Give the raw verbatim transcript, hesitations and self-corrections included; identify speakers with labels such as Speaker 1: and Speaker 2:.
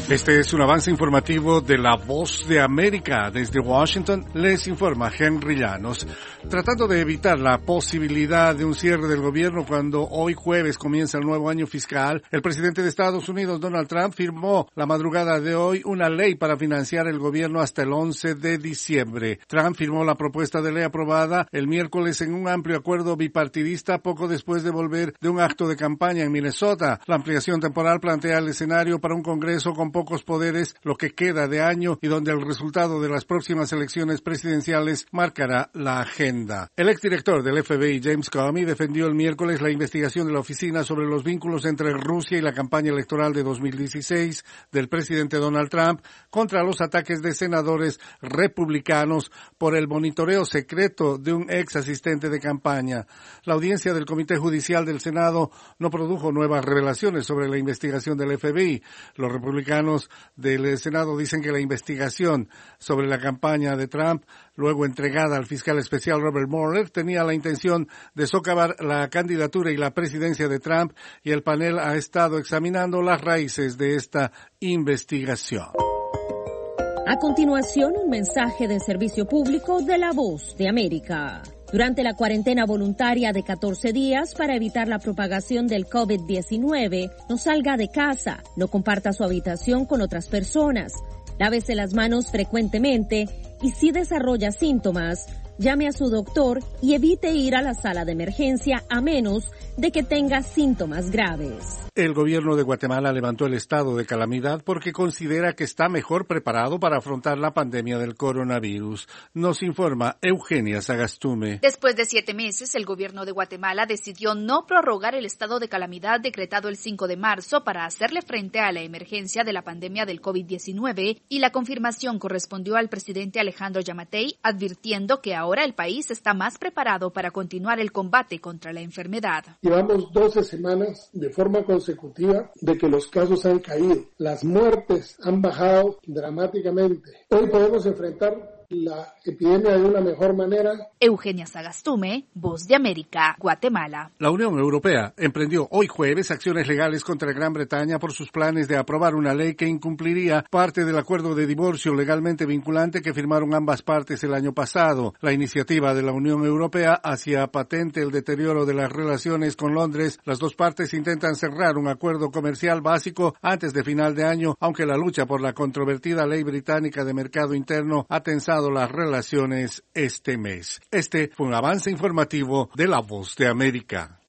Speaker 1: Este es un avance informativo de La Voz de América. Desde Washington les informa Henry Llanos. Tratando de evitar la posibilidad de un cierre del gobierno cuando hoy jueves comienza el nuevo año fiscal, el presidente de Estados Unidos, Donald Trump, firmó la madrugada de hoy una ley para financiar el gobierno hasta el once de diciembre. Trump firmó la propuesta de ley aprobada el miércoles en un amplio acuerdo bipartidista poco después de volver de un acto de campaña en Minnesota. La ampliación temporal plantea el escenario para un Congreso con pocos poderes lo que queda de año y donde el resultado de las próximas elecciones presidenciales marcará la agenda. El exdirector del F B I, James Comey, defendió el miércoles la investigación de la oficina sobre los vínculos entre Rusia y la campaña electoral de dos mil dieciséis del presidente Donald Trump contra los ataques de senadores republicanos por el monitoreo secreto de un ex asistente de campaña. La audiencia del Comité Judicial del Senado no produjo nuevas revelaciones sobre la investigación del F B I. Los republicanos del Senado dicen que la investigación sobre la campaña de Trump, luego entregada al fiscal especial Robert Mueller, tenía la intención de socavar la candidatura y la presidencia de Trump, y el panel ha estado examinando las raíces de esta investigación.
Speaker 2: A continuación, un mensaje de servicio público de La Voz de América. Durante la cuarentena voluntaria de catorce días para evitar la propagación del COVID diecinueve, no salga de casa, no comparta su habitación con otras personas, lávese las manos frecuentemente y si desarrolla síntomas, llame a su doctor y evite ir a la sala de emergencia a menos de que tenga síntomas graves.
Speaker 1: El gobierno de Guatemala levantó el estado de calamidad porque considera que está mejor preparado para afrontar la pandemia del coronavirus. Nos informa Eugenia Sagastume.
Speaker 3: Después de siete meses, el gobierno de Guatemala decidió no prorrogar el estado de calamidad decretado el cinco de marzo para hacerle frente a la emergencia de la pandemia del COVID diecinueve, y la confirmación correspondió al presidente Alejandro Yamatei, advirtiendo que ahora el país está más preparado para continuar el combate contra la enfermedad.
Speaker 4: Llevamos doce semanas de forma consecutiva de que los casos han caído. Las muertes han bajado dramáticamente. Hoy podemos enfrentar la epidemia de una mejor manera.
Speaker 3: Eugenia Sagastume, Voz de América, Guatemala.
Speaker 1: La Unión Europea emprendió hoy jueves acciones legales contra Gran Bretaña por sus planes de aprobar una ley que incumpliría parte del acuerdo de divorcio legalmente vinculante que firmaron ambas partes el año pasado. La iniciativa de la Unión Europea hacía patente el deterioro de las relaciones con Londres. Las dos partes intentan cerrar un acuerdo comercial básico antes de final de año, aunque la lucha por la controvertida ley británica de mercado interno ha tensado las relaciones este mes. Este fue un avance informativo de La Voz de América.